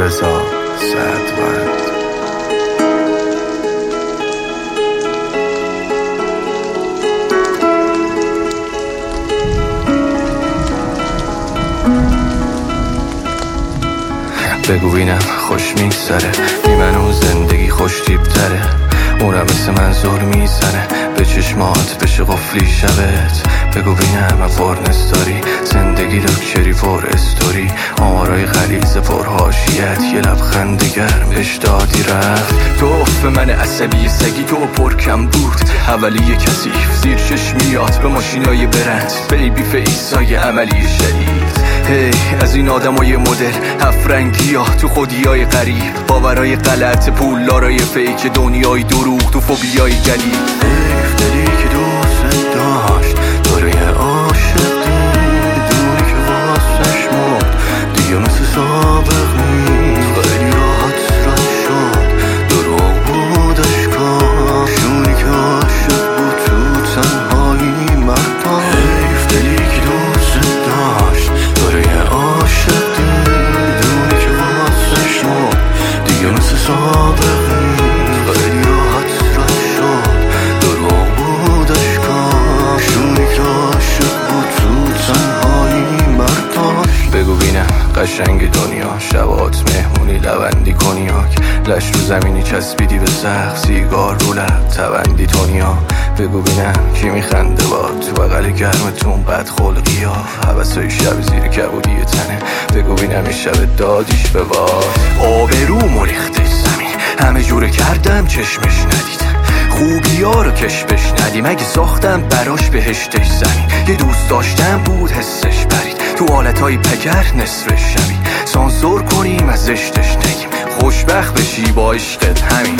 رضا سعدوند. بگو بینم خوش میگذره، بی منو زندگی خوش تیبتره، اونم مثل من زور میزنه به چشمات بشه قفلی شبت. بگو بینم افورنس داری، زندگی لکشری پر استوری، آمارای غلیظ پر حاشیت، یه لبخند گرم بهش دادی رفت. تو افت من عصبی سگی تو پرکم بود، اولی کثیف زیر چشمیات به ماشینای برند، بیبی فیسای عملی شدید. هی از این آدمای مدل هفرنگی ها تو خودیای غریب، باورای غلط پولدارای فیک، دنیای دروغ تو فوبیای جدید. حیف دلی که دوست داشت تو رو یه عاشق دید، دونی که واسش مرد دیگه مثل سابق نیست. خیلی راحت رد شد دروغ بود اشکاش، اونی که عاشق بود تو تنهایی مرد. حیف دلی که دوست داشت تو رو یه عاشق دید، دونی که واسش مرد دیگه مثل سابق نیست. خیلی راحت رد شد دروغ بود اشکاش، اونی که عاشق بود تو تنهایی مرداش. بگو بینم قشنگ دنیا، شبات مهمونی لبندی کنیاک، لش رو زمینی چسبیدی به سقف، سیگار رو لب تبندی تونیا. بگو بینم کی میخنده باد تو بغل گرمتون بد خلقی ها، حوثای شب زیر کبودی تنه. بگو بینم این شب دادیش به باد، آبرو مریختش زمین، همه جوره کردم چشمش ندید، خوبی ها رو کشفش ندیم، اگه ساختم براش بهشتش زمین. یه دوست داشتم بود حسش برید، تو حالتهای پگر نصفش شوی، سانسور کنیم از زشتش نگیم، خوشبخت بشی با عشقت همین.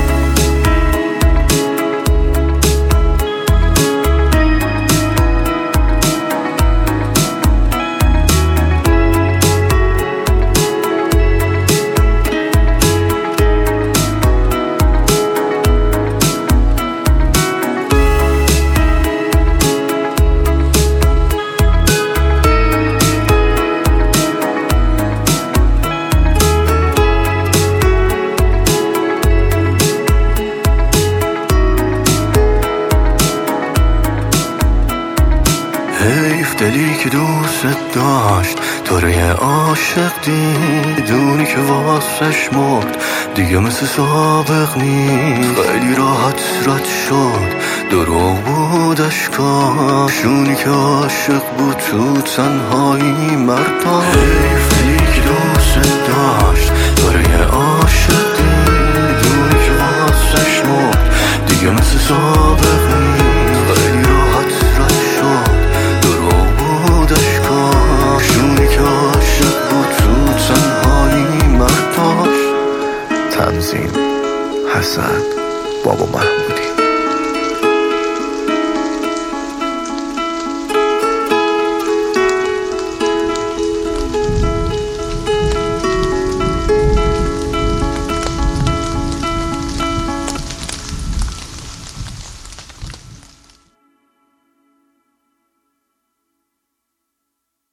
حیف دلی که دوست داشت تو رو یه عاشق دید، دونی که واسش مرد دیگه مثل سابق نیست. خیلی راحت رد شد دروغ بود اشکاش، اونی که عاشق بود تو تنهایی مردا. حیف دلی که دوست داشت تو رو یه عاشق دید، دونی که واسش مرد دیگه مثل سابق نیست. خیلی راحت رد شد دروغ بود اشکاش، اونی که عاشق بود تو تنهایی مرداش. تنظیم حسن بابا محمودی.